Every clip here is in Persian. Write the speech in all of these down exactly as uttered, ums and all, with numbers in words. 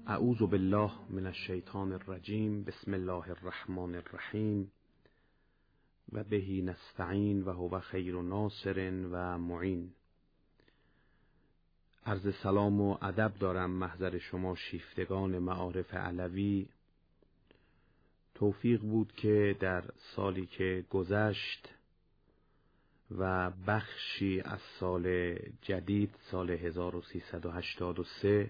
اعوذ بالله من الشیطان الرجیم. بسم الله الرحمن الرحیم و بهی نستعین و هو خیر ناصر و معین. عرض سلام و ادب دارم محضر شما شیفتگان معارف علوی. توفیق بود که در سالی که گذشت و بخشی از سال جدید سال هزار و سیصد و هشتاد و سه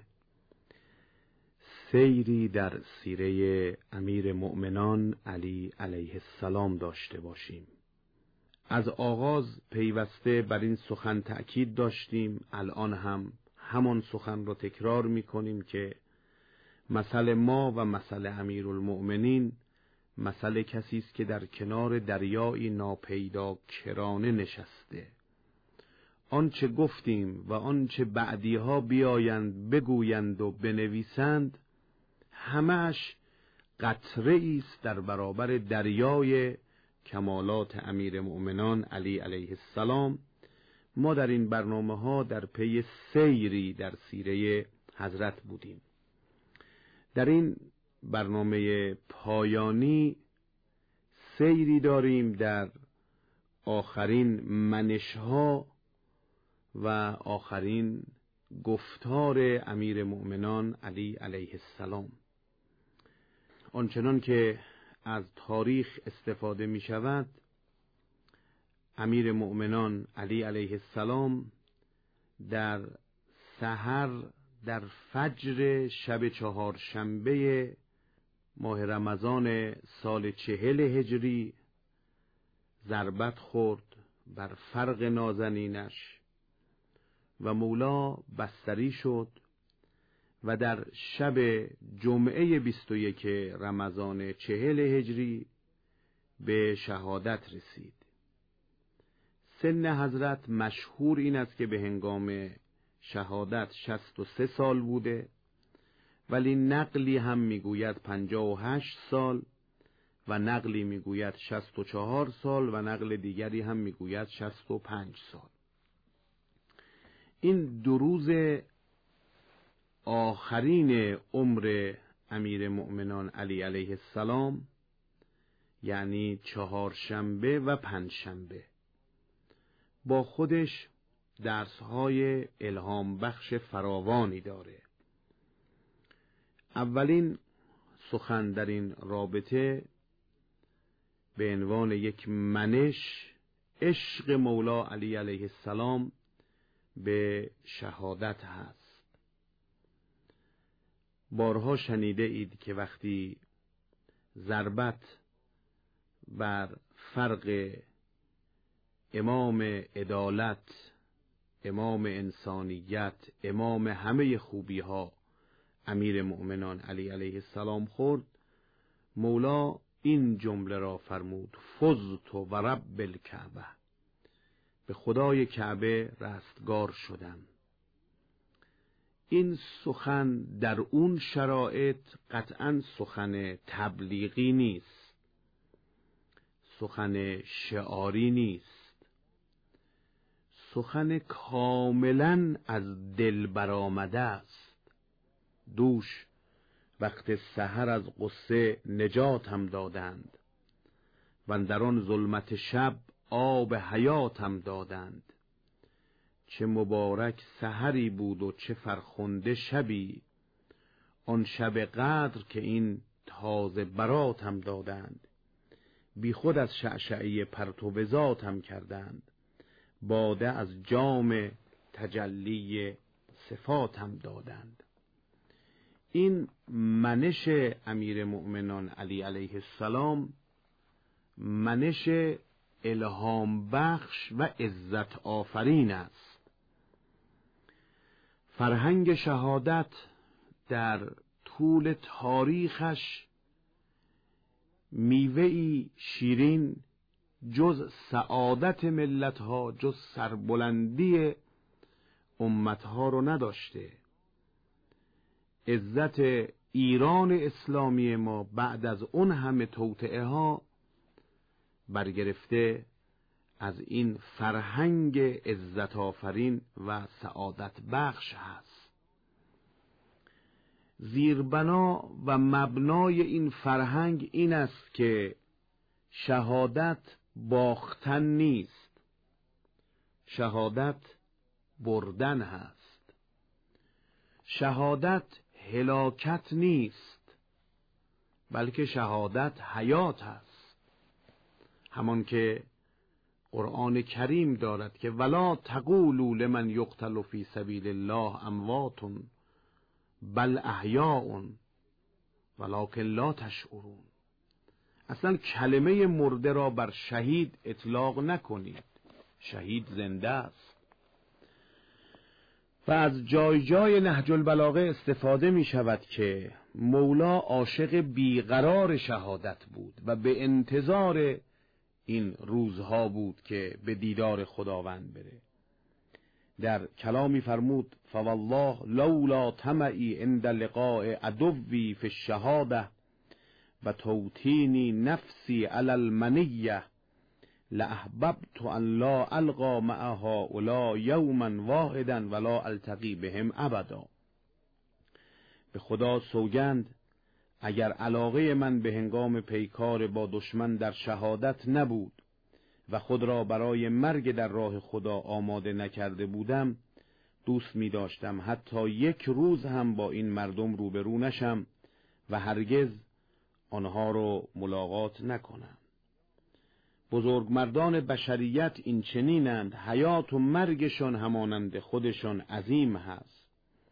سیری در سیره امیر مؤمنان علی علیه السلام داشته باشیم. از آغاز پیوسته بر این سخن تأکید داشتیم، الان هم همان سخن را تکرار می کنیم که مثل ما و مثل امیرالمؤمنین مثل کسی است که در کنار دریایی ناپیدا کرانه نشسته. آنچه گفتیم و آنچه بعدیها بیایند بگویند و بنویسند همه‌اش قطره است در برابر دریای کمالات امیر مؤمنان علی علیه السلام. ما در این برنامه ها در پی سیری در سیره حضرت بودیم. در این برنامه پایانی سیری داریم در آخرین منشها و آخرین گفتار امیر مؤمنان علی علیه السلام. آنچنان که از تاریخ استفاده می شود، امیر مؤمنان علی علیه السلام در سحر در فجر شب چهارشنبه ماه رمضان سال چهل هجری ضربت خورد بر فرق نازنینش و مولا بستری شد و در شب جمعه بیست و یک رمضان چهل هجری به شهادت رسید. سن حضرت مشهور این است که به هنگام شهادت شصت و سه سال بوده، ولی نقلی هم میگوید پنجاه و هشت سال و نقلی میگوید شصت و چهار سال و نقل دیگری هم میگوید شصت و پنج سال. این دو روز آخرین عمر امیر مؤمنان علی علیه السلام، یعنی چهارشنبه و پنجشنبه، با خودش درسهای الهام بخش فراوانی داره. اولین سخن در این رابطه به عنوان یک منش عشق مولا علی علیه السلام به شهادت هست. بارها شنیده اید که وقتی ضربت بر فرق امام عدالت، امام انسانیت، امام همه خوبی ها امیر مؤمنان علی علیه السلام خورد، مولا این جمله را فرمود: فزت و رب الکعبه، به خدای کعبه رستگار شدم. این سخن در اون شرایط قطعاً سخن تبلیغی نیست، سخن شعاری نیست، سخن کاملاً از دل برآمده است. دوش وقت سحر از غصه نجات هم دادند و در آن ظلمت شب آب حیات هم دادند. چه مبارک سحری بود و چه فرخنده شبی، آن شب قدر که این تازه برات هم دادند. بی خود از شعشعه پرتو ذات هم کردند، باده از جام تجلی صفات هم دادند. این منش امیر مؤمنان علی علیه السلام منش الهام بخش و عزت آفرین است. فرهنگ شهادت در طول تاریخش میوه‌ای شیرین جز سعادت ملتها، جز سربلندی امتها رو نداشته. عزت ایران اسلامی ما بعد از اون همه توطئه ها برگرفته از این فرهنگ عزت آفرین و سعادت بخش هست. زیربنا و مبنای این فرهنگ این است که شهادت باختن نیست، شهادت بردن هست. شهادت هلاکت نیست، بلکه شهادت حیات هست. همان که قرآن کریم دارد که ولا تقولوا لمن یقتل فی سبیل الله اموات بل احیاء ولکن لا تشعرون. اصلا کلمه مرده را بر شهید اطلاق نکنید، شهید زنده است. و از جای جای نهج البلاغه استفاده می شود که مولا عاشق بیقرار شهادت بود و به انتظار این روزها بود که به دیدار خداوند بره. در کلامی فرمود فوالله لولا طمعی عند لقاء عدوی فی الشهاده و توتینی نفسی علی المنیه لاحببت ان لا القا مع هؤلاء یوما واحدا ولا التقی بهم ابدا. به خدا سوگند اگر علاقه من به هنگام پیکار با دشمن در شهادت نبود و خود را برای مرگ در راه خدا آماده نکرده بودم، دوست می داشتم حتی یک روز هم با این مردم روبرو نشم و هرگز آنها رو ملاقات نکنم. بزرگمردان بشریت این چنینند، حیات و مرگشان همانند خودشان عظیم هست.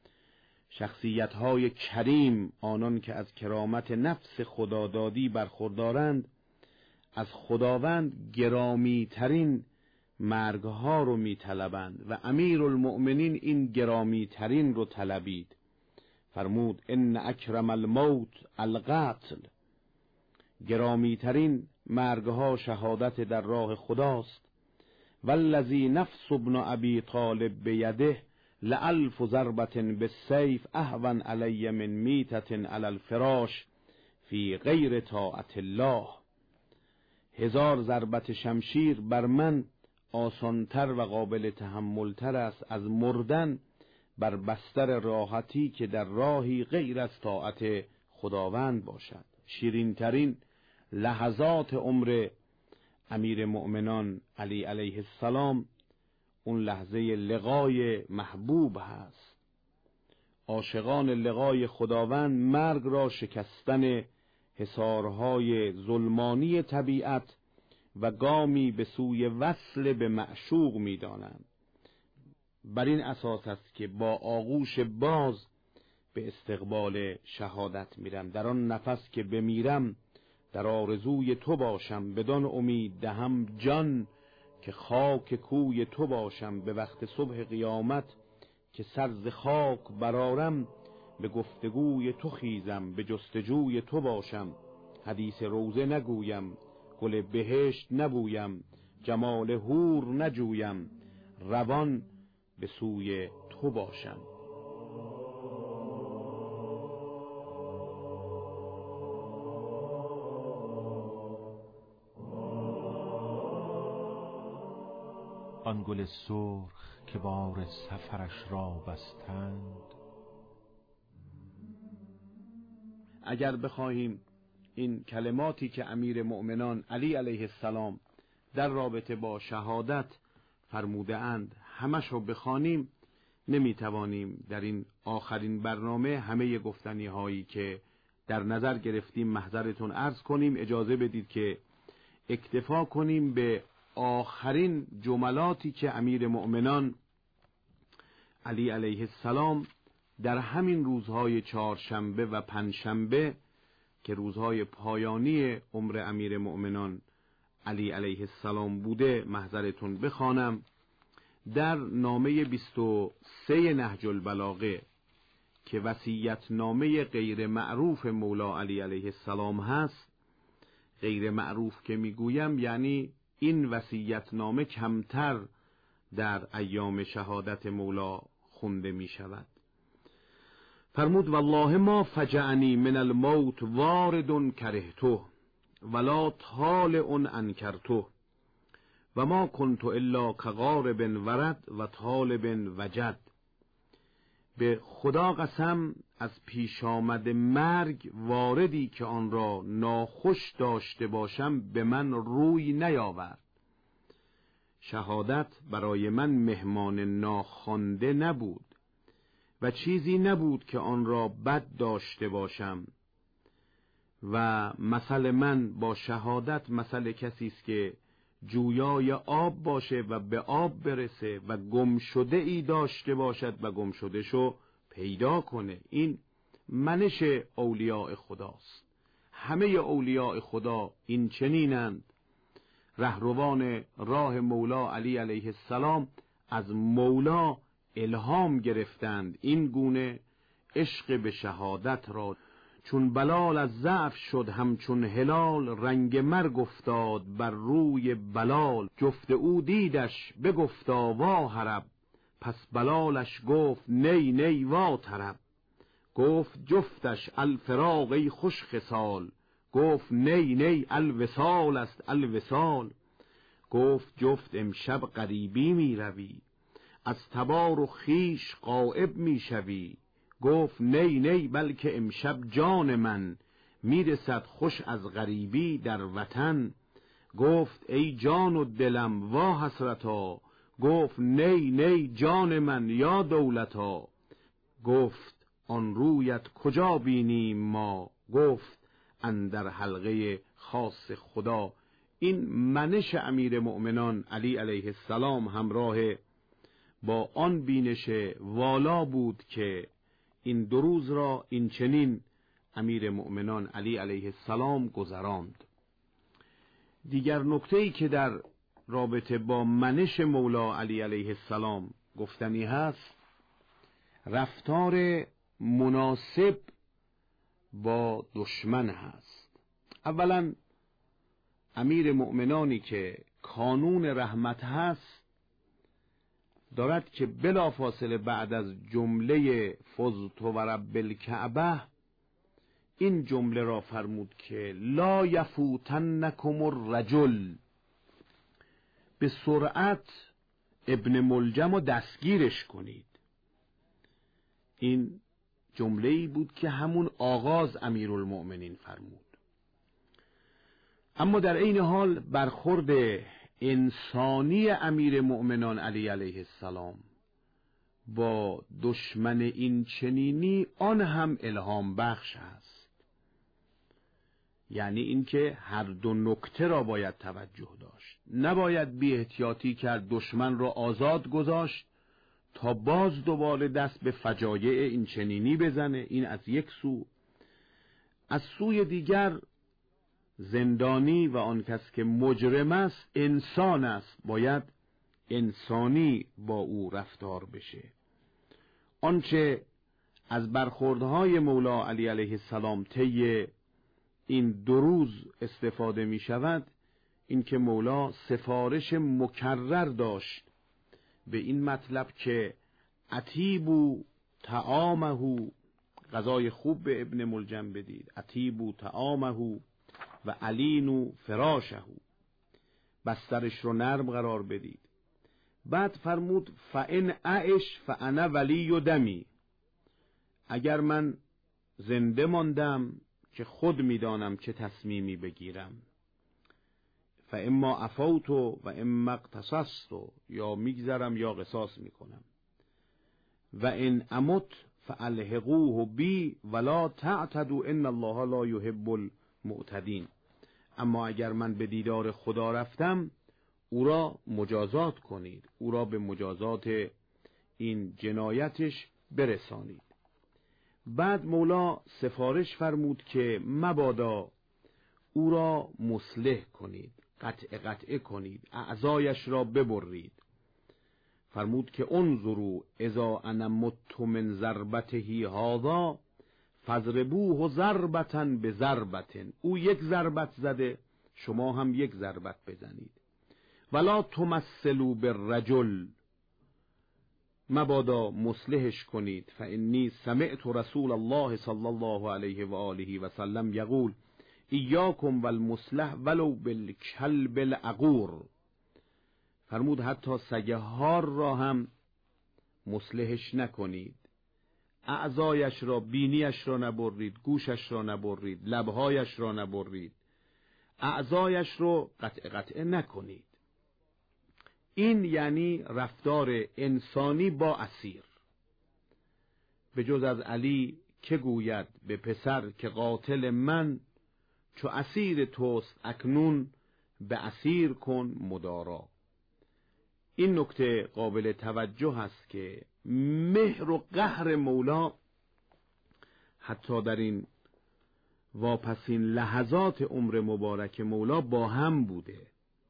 شخصیت‌های کریم، آنان که از کرامت نفس خدادادی برخوردارند، از خداوند گرامی ترین مرگها رو می طلبند و امیرالمؤمنین این گرامی ترین رو طلبید. فرمود ان اکرم الموت القتل، گرامی ترین مرگها شهادت در راه خداست. والذی نفس ابن ابی طالب بیده لالف ضربة بالسیف اهون علی من میتة علی الفراش فی غیر طاعت الله. هزار ضربت شمشیر بر من آسانتر و قابل تحملتر است از مردن بر بستر راحتی که در راهی غیر از طاعت خداوند باشد. شیرین ترین لحظات عمر امیر مؤمنان علی علیه السلام اون لحظه لقای محبوب هست. عاشقان لقای خداوند مرگ را شکستن حصارهای ظلمانی طبیعت و گامی به سوی وصل به معشوق می دانند. بر این اساس است که با آغوش باز به استقبال شهادت میرم. در آن نفس که بمیرم در آرزوی تو باشم، بدان امید دهم جان که خاک کوی تو باشم. به وقت صبح قیامت که سر ز خاک برارم، به گفتگوی تو خیزم، به جستجوی تو باشم. حدیث روزه نگویم، گل بهشت نبویم، جمال حور نجویم، روان به سوی تو باشم. آن گل سرخ که بار سفرش را بستند. اگر بخواهیم این کلماتی که امیر مؤمنان علی علیه السلام در رابطه با شهادت فرموده اند همش رو بخوانیم، نمیتوانیم در این آخرین برنامه همه گفتنی هایی که در نظر گرفتیم محضرتون عرض کنیم. اجازه بدید که اکتفا کنیم به آخرین جملاتی که امیر مؤمنان علی علیه السلام در همین روزهای چهارشنبه و پنجشنبه که روزهای پایانی عمر امیر مؤمنان علی علیه السلام بوده محضرتون بخوانم. در نامه بیست و سه نهج البلاغه که وصیت نامه غیر معروف مولا علی علیه السلام هست، غیر معروف که میگویم یعنی این وصیت نامه کمتر در ایام شهادت مولا خونده می شود. فرمود والله ما فجعنی من الموت وارد کرهته ولا طالع انکرته و ما کنت الا کغارب ورد و طالب وجد. به خدا قسم از پیش آمد مرگ واردی که آن را ناخوش داشته باشم به من روی نیاورد. شهادت برای من مهمان ناخوانده نبود و چیزی نبود که آن را بد داشته باشم و مثل من با شهادت مثل کسی است که جویای آب باشه و به آب برسه و گم شده ای داشته باشد و گم شده شو پیدا کنه. این منش اولیاء خداست. همه اولیاء خدا این چنینند. رهروان راه مولا علی علیه السلام از مولا الهام گرفتند این گونه عشق به شهادت را. چون بلال از ضعف شد همچون هلال، رنگ مرگ افتاد بر روی بلال. جفت او دیدش بگفتا وا هرب، پس بلالش گفت نی نی وا طرب. گفت جفتش الفراق ای خوش خصال، گفت نی نی الوصال است الوصال. گفت جفت امشب غریبی می روی، از تبار و خیش غایب می شوی. گفت نی نی بلکه امشب جان من، میرسد خوش از غریبی در وطن. گفت ای جان و دلم وا حسرتا، گفت نی نی جان من یا دولتا. گفت آن رویت کجا بینیم ما، گفت اندر حلقه خاص خدا. این منش امیر مؤمنان علی علیه السلام همراه با آن بینش والا بود که این دو روز را این چنین امیر مؤمنان علی علیه السلام گذراند. دیگر نکته‌ای که در رابطه با منش مولا علی علیه السلام گفتنی هست، رفتار مناسب با دشمن هست. اولا امیر مؤمنانی که کانون رحمت هست دارد که بلافاصله بعد از جمله فزت و رب الکعبه این جمله را فرمود که لا یفوتنکم الرجل، به سرعت ابن ملجم رو دستگیرش کنید. این جمله ای بود که همون آغاز امیرالمؤمنین فرمود. اما در این حال برخورد انسانی امیر مؤمنان علی علیه السلام با دشمن این چنینی آن هم الهام بخش است. یعنی اینکه هر دو نکته را باید توجه داشت. نباید بی احتیاطی کرد، دشمن را آزاد گذاشت تا باز دوباره دست به فجایع این چنینی بزنه. این از یک سو. از سوی دیگر زندانی و آن کس که مجرم است انسان است، باید انسانی با او رفتار بشه. آنچه از برخوردهای مولا علی علیه السلام طی این دو روز استفاده می شود این که مولا سفارش مکرر داشت به این مطلب که اطیبوا طعامه، غذای خوب به ابن ملجم بدید، اطیبوا طعامه و علینوا فراشه، بسترش رو نرم قرار بدید. بعد فرمود فان اعش فانا ولی و دمی، اگر من زنده ماندم که خود میدانم چه تصمیمی بگیرم. فاما عفوت و اما اقتصصت، یا میگذرم یا قصاص میکنم. و ان امت فالحقوه بی ولا تعتدوا ان الله لا يحب المعتدین. اما اگر من به دیدار خدا رفتم او را مجازات کنید، او را به مجازات این جنایتش برسانید. بعد مولا سفارش فرمود که مبادا او را مصلح کنید، قطع قطع کنید، اعضایش را ببرید. فرمود که انظروا اذا انا مت من ضربته هذا فضربوه ضربة بضربة، او یک ضربت زده شما هم یک ضربت بزنید. ولا تمثلوا بالرجل، مبادا مصلحش کنید. فانی سمعت رسول الله صلی الله علیه و آله و سلم یقول ایاکم والمصلح ولو بالکلب العقور. فرمود حتی سگ هار را هم مصلحش نکنید، اعضایش را، بینیش را نبرید، گوشش را نبرید، لبهایش را نبرید، اعضایش رو قطع قطع نکنید. این یعنی رفتار انسانی با اسیر. به جز از علی که گوید به پسر که قاتل من، چو اسیر توست اکنون به اسیر کن مدارا. این نکته قابل توجه است که مهر و قهر مولا حتی در این واپسین لحظات عمر مبارک مولا با هم بوده.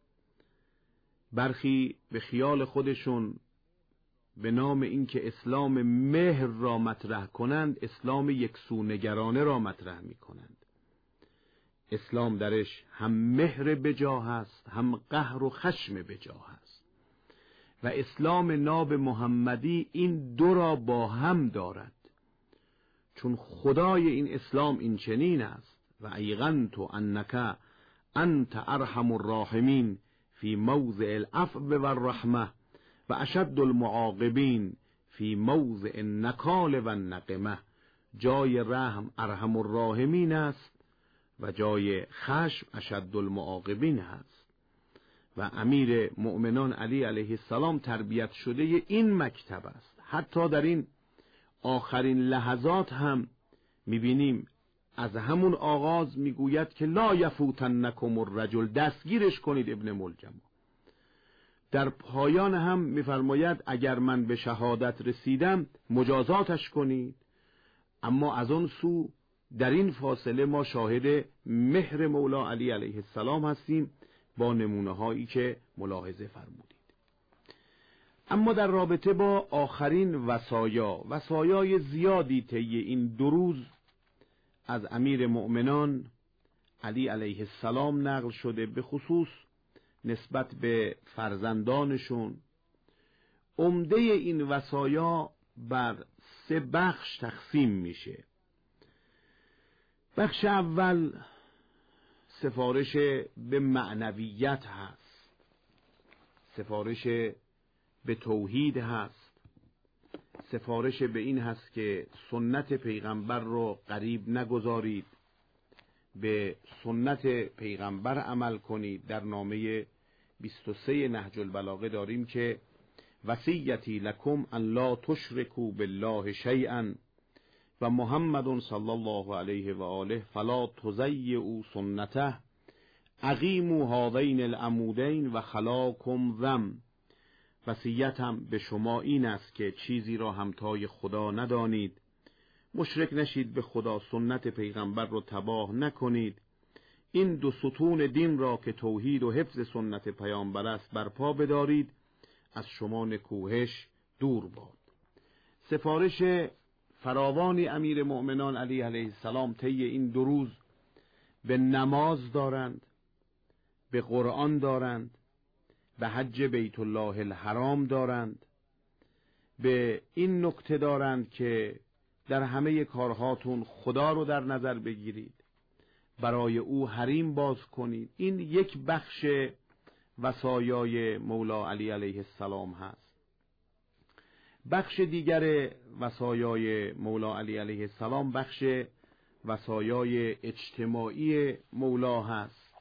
برخی به خیال خودشون به نام اینکه اسلام مهر را مطرح کنند، اسلام یکسونگرانه را مطرح می کنند. اسلام درش هم مهر بجا هست، هم قهر و خشم بجا هست و اسلام ناب محمدی این دو را با هم دارد، چون خدای این اسلام این چنین است: و ایقنت انک انت ارحم الراحمین فی موضع العفو والرحمه و اشد المعاقبین فی موضع النکال و النقمه. جای رحم ارحم الراحمین است و جای خشم اشد المعاقبین هست. و امیر مؤمنان علی علیه السلام تربیت شده این مکتب است. حتی در این آخرین لحظات هم میبینیم از همون آغاز میگوید که لا یفوتنکم الرجل، دستگیرش کنید ابن ملجم. در پایان هم میفرماید اگر من به شهادت رسیدم مجازاتش کنید. اما از اون سو در این فاصله ما شاهد مهر مولا علی علیه السلام هستیم با نمونه هایی که ملاحظه فرمودید. اما در رابطه با آخرین وصایا، وصایای زیادی طی این دو روز از امیر مؤمنان علی علیه السلام نقل شده، به خصوص نسبت به فرزندانشون. عمده این وصایا بر سه بخش تقسیم میشه. بخش اول سفارش به معنویت هست، سفارش به توحید هست، سفارش به این هست که سنت پیغمبر رو غریب نگذارید، به سنت پیغمبر عمل کنید. در نامه بیست و سه نهج البلاغه داریم که وصیتی لکم ان لا تشرکوا بالله شیئا و محمد صلی الله علیه و آله فلا تضیعوا سنته اقیموا هذین العمودین و خلاکم ذم. وصیتم به شما این است که چیزی را همتای خدا ندانید، مشرک نشید به خدا، سنت پیغمبر را تباه نکنید، این دو ستون دین را که توحید و حفظ سنت پیامبر است برپا بدارید، از شما نکوهش دور باد. سفارش فراوانی امیر مؤمنان علی علیه السلام طی این دو روز به نماز دارند، به قرآن دارند، به حج بیت الله الحرام دارند، به این نکته دارند که در همه کارهاتون خدا رو در نظر بگیرید، برای او حریم باز کنید. این یک بخش وصایای مولا علی علیه السلام هست. بخش دیگر وصایای مولا علی علیه السلام بخش وصایای اجتماعی مولا هست.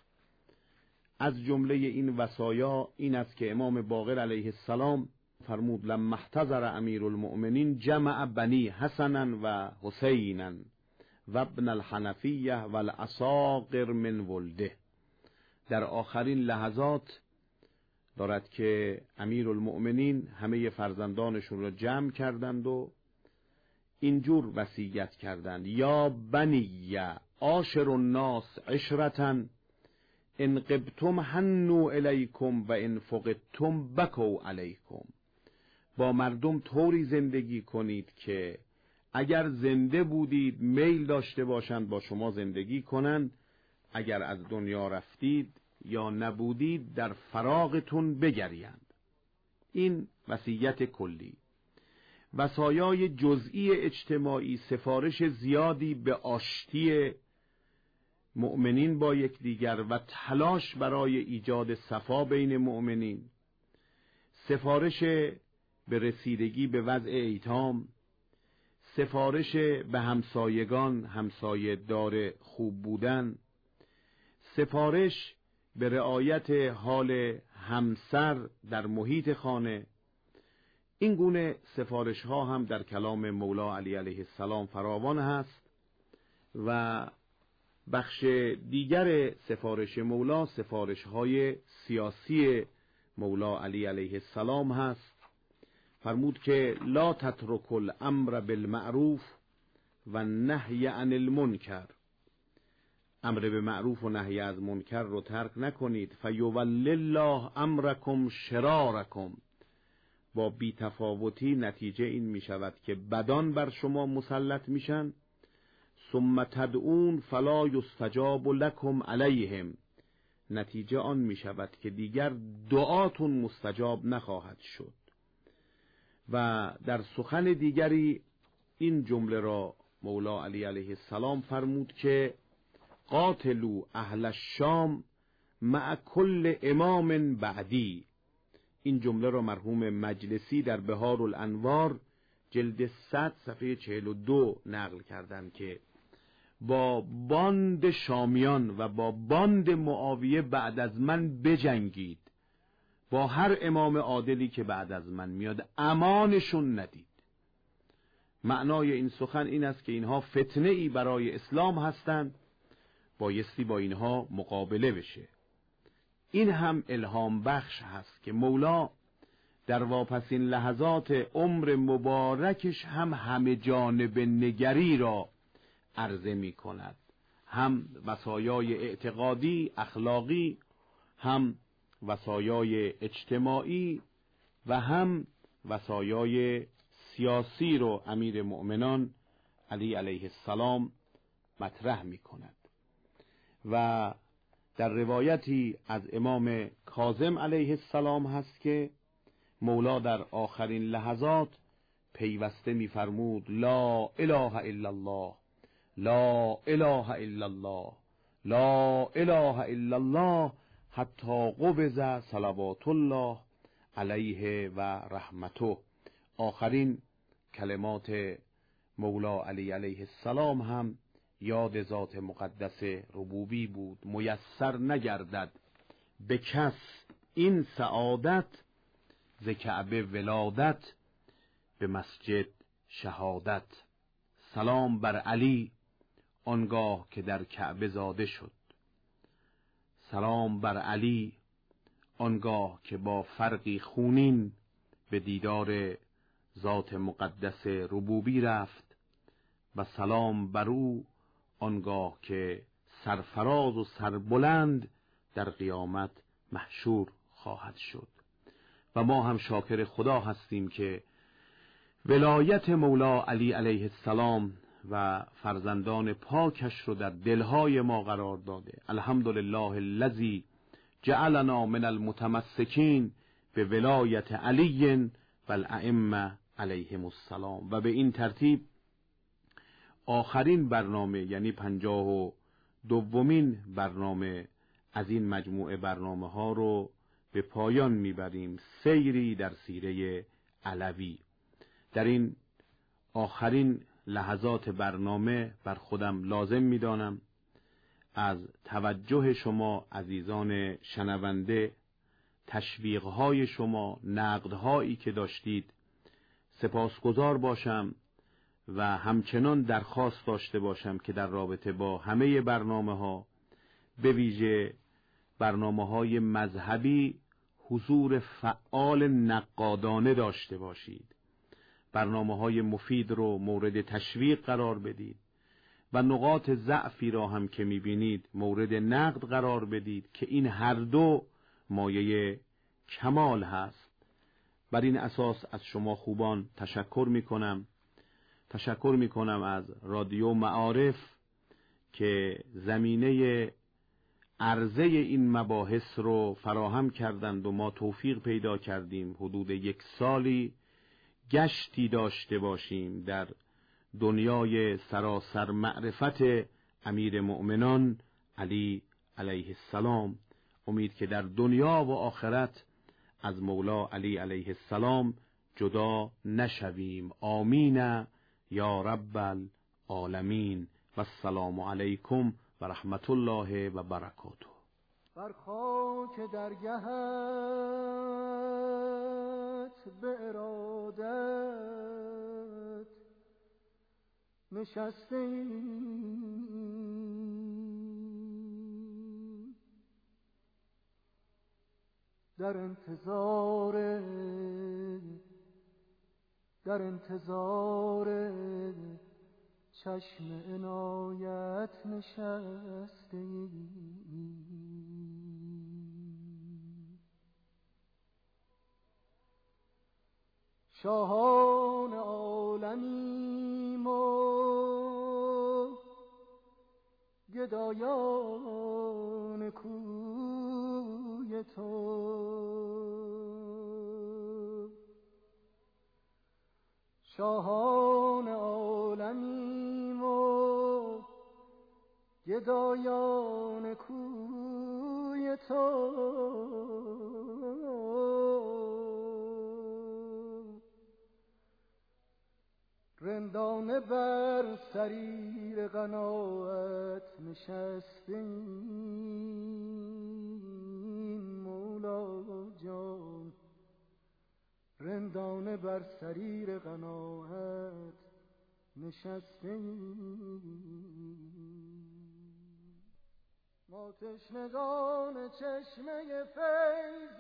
از جمله این وصایا این است که امام باقر علیه السلام فرمود لما احتضر امیر المؤمنین جمع بنی حسنا و حسینا و ابن الحنفیه و الاساقر من ولده. در آخرین لحظات دارد که امیر المؤمنین همه فرزندانشون را جمع کردند و اینجور وصیت کردند: یا بنی عاشر الناس عشرة ان غبتم حنوا الیکم و ان فقدتم بکوا علیکم. با مردم طوری زندگی کنید که اگر زنده بودید میل داشته باشند با شما زندگی کنند، اگر از دنیا رفتید یا نبودید در فراغتون بگریند. این وصیت کلی. وصایای جزئی اجتماعی سفارش زیادی به آشتی مؤمنین با یکدیگر و تلاش برای ایجاد صفا بین مؤمنین، سفارش به رسیدگی به وضع ایتام، سفارش به همسایگان، همسایه دار خوب بودن، سفارش به رعایت حال همسر در محیط خانه. این گونه سفارش ها هم در کلام مولا علی علیه السلام فراوان هست و بخش دیگر سفارش مولا سفارش های سیاسی مولا علی علیه السلام هست. فرمود که لا تترک الامر بالمعروف و نهی عن المنکر، امر به معروف و نهی از منکر رو ترک نکنید. فیولی الله امرکم شرارکم، با بی‌تفاوتی نتیجه این می شود که بدان بر شما مسلط میشن. ثم تدعون فلا یستجاب لکم علیهم، نتیجه آن می شود که دیگر دعاتون مستجاب نخواهد شد. و در سخن دیگری این جمله را مولا علی علیه السلام فرمود که قاتلوا اهل الشام مع کل امام بعدی. این جمله را مرحوم مجلسی در بهار الانوار جلد صد صفحه چهل و دو نقل کردند که با باند شامیان و با باند معاویه بعد از من بجنگید، با هر امام عادلی که بعد از من میاد امانشون ندید. معنای این سخن این است که اینها فتنه ای برای اسلام هستند، بایستی با اینها مقابله بشه. این هم الهام بخش هست که مولا در واپسین لحظات عمر مبارکش هم همه جانب نگری را عرضه می کند، هم وصایای اعتقادی اخلاقی، هم وصایای اجتماعی و هم وصایای سیاسی رو امیر مؤمنان علی علیه السلام مطرح می کند. و در روایتی از امام کاظم علیه السلام هست که مولا در آخرین لحظات پیوسته می فرمود لا اله الا الله، لا اله الا الله، لا اله الا الله، حتی قبض صلوات الله علیه و رحمته. آخرین کلمات مولا علی علیه السلام هم یاد ذات مقدس ربوبی بود. میسر نگردد به کس این سعادت، ز کعبه ولادت به مسجد شهادت. سلام بر علی آنگاه که در کعبه زاده شد، سلام بر علی آنگاه که با فرقی خونین به دیدار ذات مقدس ربوبی رفت، و سلام بر او آنگاه که سرفراز و سربلند در قیامت محشور خواهد شد. و ما هم شاکر خدا هستیم که ولایت مولا علی علیه السلام و فرزندان پاکش رو در دلهای ما قرار داده. الحمدلله الذی جعلنا من المتمسکین به ولایت علی و الائمه علیهم السلام. و به این ترتیب آخرین برنامه، یعنی پنجاه و دومین برنامه از این مجموعه برنامه ها رو به پایان میبریم. سیری در سیره علوی. در این آخرین لحظات برنامه بر خودم لازم میدانم از توجه شما عزیزان شنونده، تشویقهای شما، نقدهایی که داشتید سپاسگزار باشم و همچنان درخواست داشته باشم که در رابطه با همه برنامه ها، به ویژه برنامه های مذهبی، حضور فعال نقادانه داشته باشید. برنامه های مفید رو مورد تشویق قرار بدید و نقاط ضعفی را هم که میبینید مورد نقد قرار بدید که این هر دو مایه کمال هست. بر این اساس از شما خوبان تشکر میکنم. تشکر میکنم از رادیو معارف که زمینه عرضه این مباحث رو فراهم کردند و ما توفیق پیدا کردیم حدود یک سالی گشتی داشته باشیم در دنیای سراسر معرفت امیر مؤمنان علی علیه السلام. امید که در دنیا و آخرت از مولا علی علیه السلام جدا نشویم. آمین یا رب العالمین و السلام علیکم و رحمت الله و برکاته. بر خاک درگهت به ارادت نشستیم، در انتظار در انتظار چشم عنایت نشستیم. شاهان عالمیم و گدایان کوی تو، شاهان عالمیم و گدایان کوی تو، رندانه بر سریر قناعت نشستیم مولا جان، رندانه بر سریر قناعت نشستیم. ما تشنگان چشمه فیض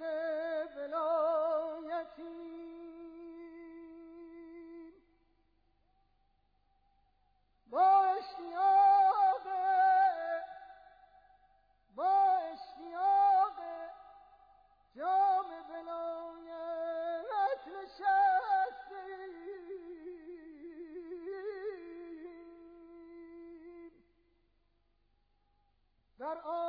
ولایتیم، با اشتیاق با اشتیاق جام ولایت نشستیم، در